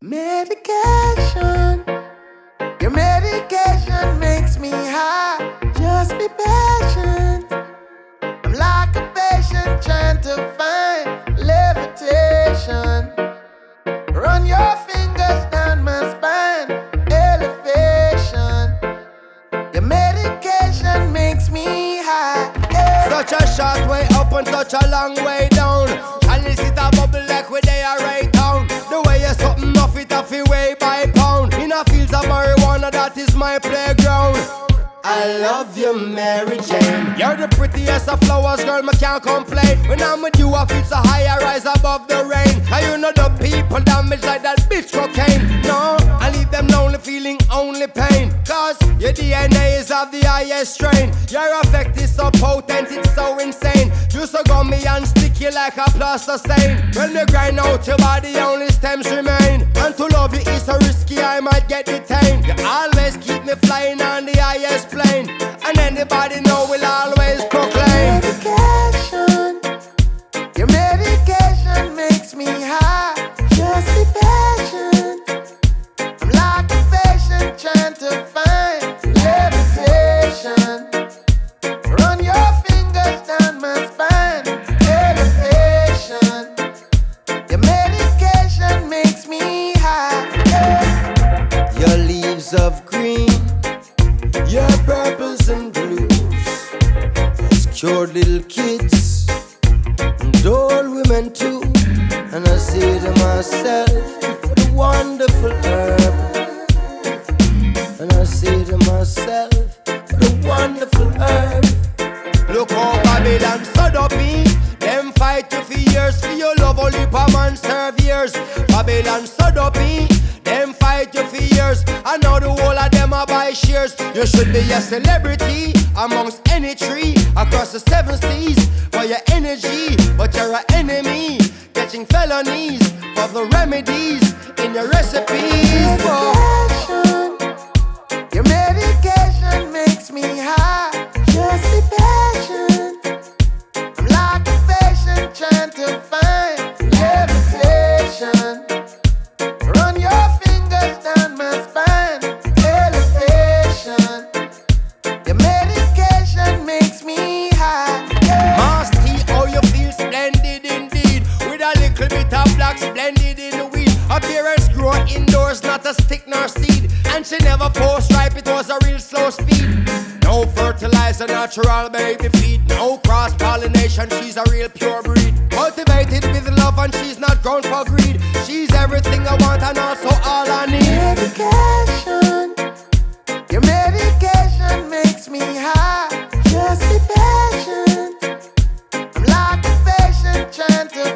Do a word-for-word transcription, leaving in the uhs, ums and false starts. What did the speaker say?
Medication, your medication makes me high. Just be patient. I'm like a patient trying to find levitation. Run your fingers down my spine, elevation. Your medication makes me high. Yeah. Such a short way up and such a long way down. Chalice it a bubble like where they are right down. The way you something off it off it way by pound. In a fields of marijuana, that is my playground. I love you, Mary Jane. You're the prettiest of flowers, girl, me can't complain. When I'm with you, I feel so high, I rise above the rain. And you know the people damaged like that bitch cocaine. No, I leave them lonely, feeling only pain. Cause your D N A is of the highest strain. Your effect is so potent, it's so insane. You so gummy and sticky like a plaster stain. When you grind out your body, only stems remain. And to love you is so risky, I might get detained. You always keep me flying on the highest plane. And anybody know will always proclaim. Medication, your medication makes me high. Just be patient. I'm like a patient trying to find levitation. Run your fingers down my spine, elevation. Your medication makes me high. Yeah. Your leaves of green, your purples and blues has cured little kids and old women too. And I say to myself, what a wonderful herb. And I say to myself, what a wonderful herb. Look how Babylon stood up in. Them fight you for years, for your love only a man serve years. Babylon stood up in. Them fight you for years. I know the whole of them are buy shares. You should be a celebrity amongst any tree across the seven seas for your energy, but you're an enemy, catching felonies for the remedies in your recipes. Medication, your medication makes me high. Just be patient. I'm like a patient trying to find levitation. Run your fingers down my spine, elevation. Your medication makes me high. Yeah. Master T, oh you feel splendid indeed. With a little bit of black splendid in the weed. Appearance grow indoors, not a stick nor seed. And she never post ripe, it was a real slow speed. No fertilizer, natural baby feed. No cross pollination, she's a real pure breed. Cultivated with love and she's not grown for greed. She's everything I want and also all I need. Medication, your medication makes me high. Just be patient. I'm like a patient trying to